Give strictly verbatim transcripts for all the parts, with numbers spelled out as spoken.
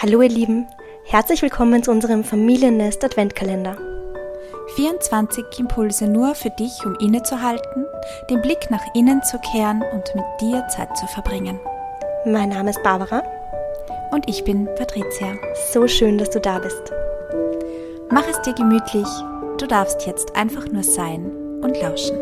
Hallo ihr Lieben, herzlich willkommen zu unserem Familiennest Adventkalender. vierundzwanzig Impulse nur für dich, um innezuhalten, den Blick nach innen zu kehren und mit dir Zeit zu verbringen. Mein Name ist Barbara. Und ich bin Patricia. So schön, dass du da bist. Mach es dir gemütlich, du darfst jetzt einfach nur sein und lauschen.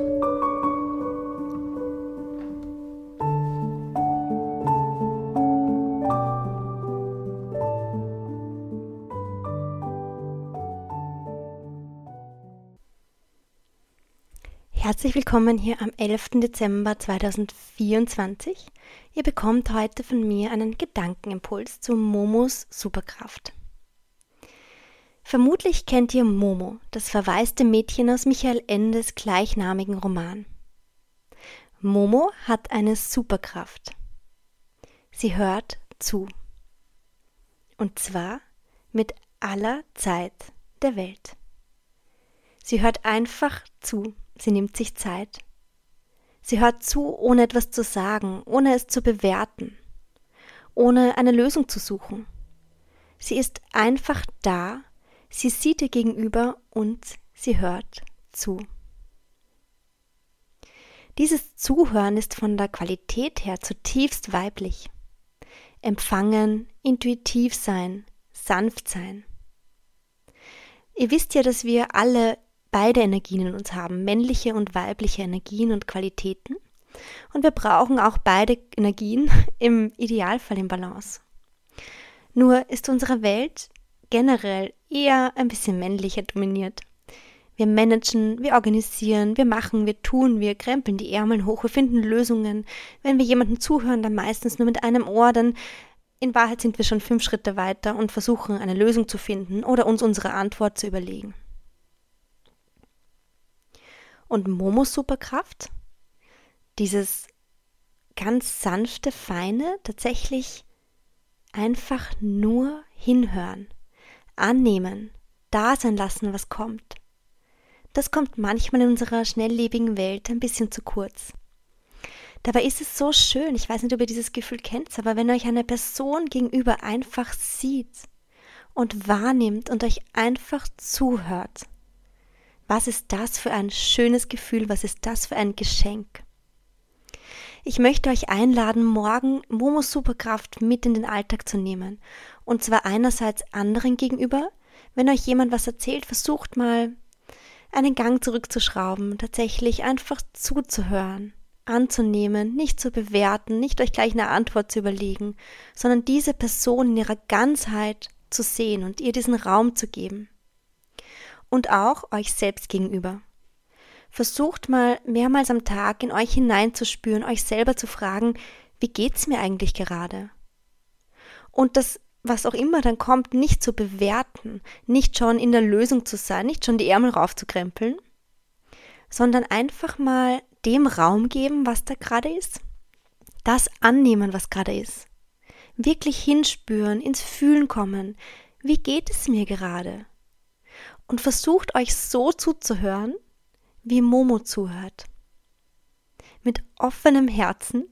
Herzlich willkommen hier am elften Dezember zweitausendvierundzwanzig. Ihr bekommt heute von mir einen Gedankenimpuls zu Momos Superkraft. Vermutlich kennt ihr Momo, das verwaiste Mädchen aus Michael Endes gleichnamigen Roman. Momo hat eine Superkraft. Sie hört zu. Und zwar mit aller Zeit der Welt. Sie hört einfach zu. Sie nimmt sich Zeit. Sie hört zu, ohne etwas zu sagen, ohne es zu bewerten, ohne eine Lösung zu suchen. Sie ist einfach da, sie sieht ihr gegenüber und sie hört zu. Dieses Zuhören ist von der Qualität her zutiefst weiblich. Empfangen, intuitiv sein, sanft sein. Ihr wisst ja, dass wir alle beide Energien in uns haben, männliche und weibliche Energien und Qualitäten. Und wir brauchen auch beide Energien im Idealfall in Balance. Nur ist unsere Welt generell eher ein bisschen männlicher dominiert. Wir managen, wir organisieren, wir machen, wir tun, wir krempeln die Ärmel hoch, wir finden Lösungen. Wenn wir jemandem zuhören, dann meistens nur mit einem Ohr, dann in Wahrheit sind wir schon fünf Schritte weiter und versuchen, eine Lösung zu finden oder uns unsere Antwort zu überlegen. Und Momos Superkraft, dieses ganz sanfte, feine, tatsächlich einfach nur hinhören, annehmen, da sein lassen, was kommt. Das kommt manchmal in unserer schnelllebigen Welt ein bisschen zu kurz. Dabei ist es so schön, ich weiß nicht, ob ihr dieses Gefühl kennt, aber wenn euch eine Person gegenüber einfach sieht und wahrnimmt und euch einfach zuhört, was ist das für ein schönes Gefühl, was ist das für ein Geschenk? Ich möchte euch einladen, morgen Momos Superkraft mit in den Alltag zu nehmen. Und zwar einerseits anderen gegenüber. Wenn euch jemand was erzählt, versucht mal, einen Gang zurückzuschrauben, tatsächlich einfach zuzuhören, anzunehmen, nicht zu bewerten, nicht euch gleich eine Antwort zu überlegen, sondern diese Person in ihrer Ganzheit zu sehen und ihr diesen Raum zu geben. Und auch euch selbst gegenüber. Versucht mal mehrmals am Tag in euch hineinzuspüren, euch selber zu fragen, wie geht's mir eigentlich gerade? Und das, was auch immer dann kommt, nicht zu bewerten, nicht schon in der Lösung zu sein, nicht schon die Ärmel raufzukrempeln, sondern einfach mal dem Raum geben, was da gerade ist. Das annehmen, was gerade ist. Wirklich hinspüren, ins Fühlen kommen. Wie geht es mir gerade? Und versucht euch so zuzuhören, wie Momo zuhört. Mit offenem Herzen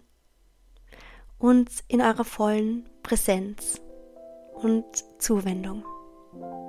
und in eurer vollen Präsenz und Zuwendung.